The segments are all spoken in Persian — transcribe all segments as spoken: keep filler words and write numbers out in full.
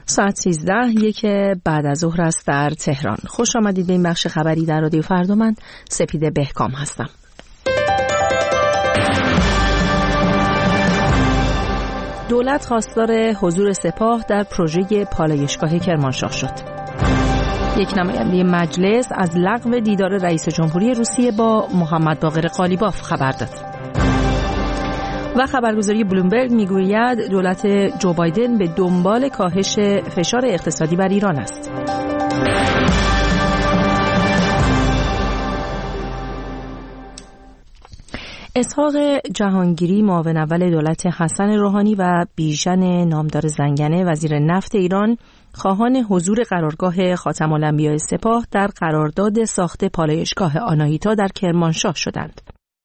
ساعت سیزده یک بعد از ظهر است در تهران. خوش آمدید به این بخش خبری در رادیو فردا. من سپیده بهکام هستم. دولت خواستار حضور سپاه در پروژه پالایشگاه کرمانشاه شد. یک نماینده مجلس از لغو دیدار رئیس جمهوری روسیه با محمد باقر قالیباف خبر داد. و خبرگزاری بلومبرگ میگوید دولت جو بایدن به دنبال کاهش فشار اقتصادی بر ایران است. اسحاق جهانگیری معاون اول دولت حسن روحانی و بیژن نامدار زنگنه وزیر نفت ایران خواهان حضور قرارگاه خاتم الانبیاء سپاه در قرارداد ساخت پالایشگاه آناهیتا در کرمانشاه شدند.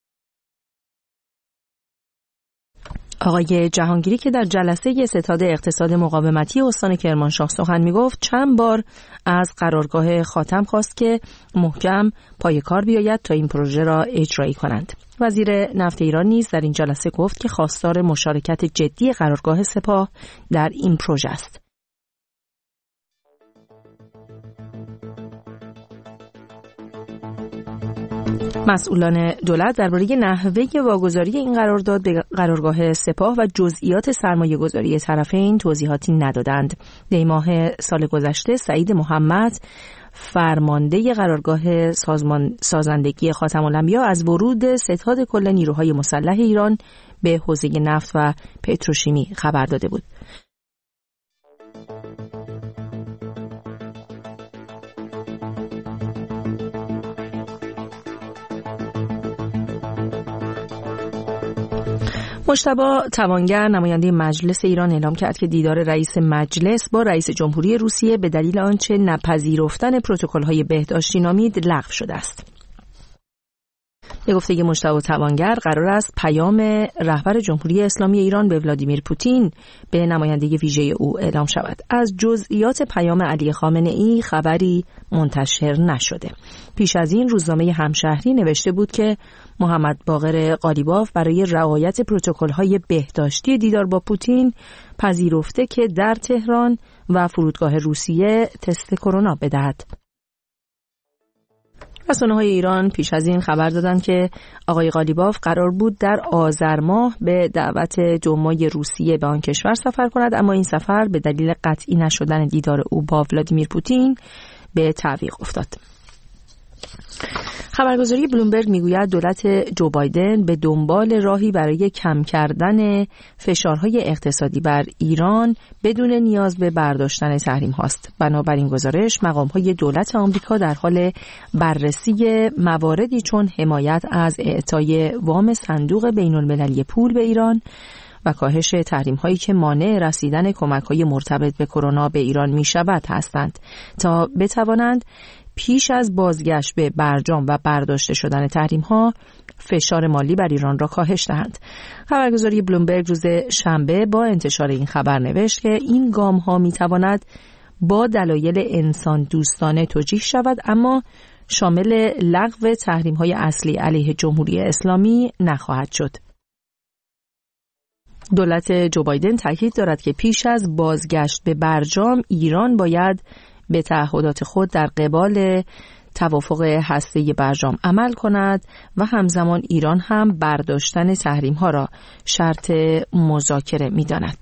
آقای جهانگیری که در جلسه ستاد اقتصاد مقاومتی استان کرمانشاه سخن می‌گفت چند بار از قرارگاه خاتم خواست که محکم پای کار بیاید تا این پروژه را اجرایی کنند. وزیر نفت ایران نیز در این جلسه گفت که خواستار مشارکت جدی قرارگاه سپاه در این پروژه است. مسئولان دولت درباره نحوه واگذاری این قرارداد به قرارگاه سپاه و جزئیات سرمایه‌گذاری طرفین توضیحاتی ندادند. دی ماه سال گذشته سعید محمد فرمانده قرارگاه سازمان سازندگی خاتم الانبیاء از ورود ستاد کل نیروهای مسلح ایران به حوزه نفت و پتروشیمی خبر داده بود. مجتبی توانگر نماینده مجلس ایران اعلام کرد که دیدار رئیس مجلس با رئیس جمهوری روسیه به دلیل آنچه نپذیرفتن پروتکل‌های بهداشتی نامید لغو شده است. به گفته مجتبی توانگر قرار است پیام رهبر جمهوری اسلامی ایران به ولادیمیر پوتین به نماینده ویژه او اعلام شود. از جزئیات پیام علی خامنه‌ای خبری منتشر نشده. پیش از این روزنامه همشهری نوشته بود که محمد باقر قالیباف برای رعایت پروتکل‌های بهداشتی دیدار با پوتین پذیرفته که در تهران و فرودگاه روسیه تست کرونا بدهد. رسانه‌های ایران پیش از این خبر دادند که آقای قالیباف قرار بود در آذر ماه به دعوت دومای روسیه به آن کشور سفر کند، اما این سفر به دلیل قطعی نشدن دیدار او با ولادیمیر پوتین به تعویق افتاد. خبرگزاری بلومبرگ میگوید دولت جو بایدن به دنبال راهی برای کم کردن فشارهای اقتصادی بر ایران بدون نیاز به برداشتن تحریم هاست. بنابراین گزارش مقام‌های دولت آمریکا در حال بررسی مواردی چون حمایت از اعطای وام صندوق بین‌المللی پول به ایران و کاهش تحریم هایی که مانع رسیدن کمک های مرتبط به کرونا به ایران می شود هستند تا بتوانند پیش از بازگشت به برجام و برداشته شدن تحریم ها فشار مالی بر ایران را کاهش دهند. خبرگزاری بلومبرگ روز شنبه با انتشار این خبر نوشت که این گام ها می تواند با دلایل انسان دوستانه توجیه شود، اما شامل لغو تحریم های اصلی علیه جمهوری اسلامی نخواهد شد. دولت جو بایدن تاکید دارد که پیش از بازگشت به برجام ایران باید به تعهدات خود در قبال توافق هسته‌ای برجام عمل کند و همزمان ایران هم برداشتن تحریم ها را شرط مذاکره می‌داند.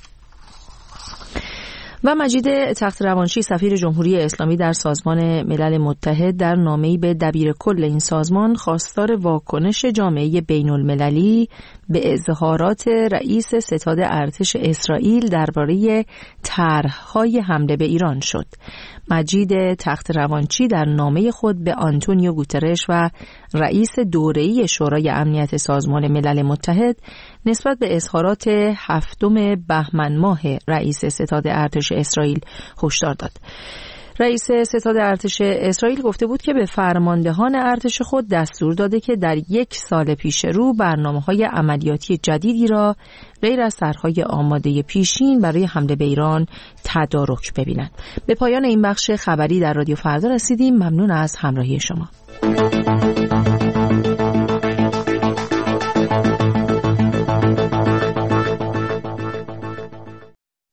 و مجید تخت‌روانچی سفیر جمهوری اسلامی در سازمان ملل متحد در نامه‌ای به دبیر کل این سازمان خواستار واکنش جامعه بین‌المللی به اظهارات رئیس ستاد ارتش اسرائیل درباره طرح‌های حمله به ایران شد. مجید تخت‌روانچی در نامه خود به آنتونیو گوترش و رئیس دوره‌ای شورای امنیت سازمان ملل متحد نسبت به اظهارات هفتم بهمن ماه رئیس ستاد ارتش اسرائیل هشدار داد. رئیس ستاد ارتش اسرائیل گفته بود که به فرماندهان ارتش خود دستور داده که در یک سال پیش رو برنامه‌های عملیاتی جدیدی را غیر از طرح‌های آماده پیشین برای حمله به ایران تدارک ببینند. به پایان این بخش خبری در رادیو فردا رسیدیم. ممنون از همراهی شما.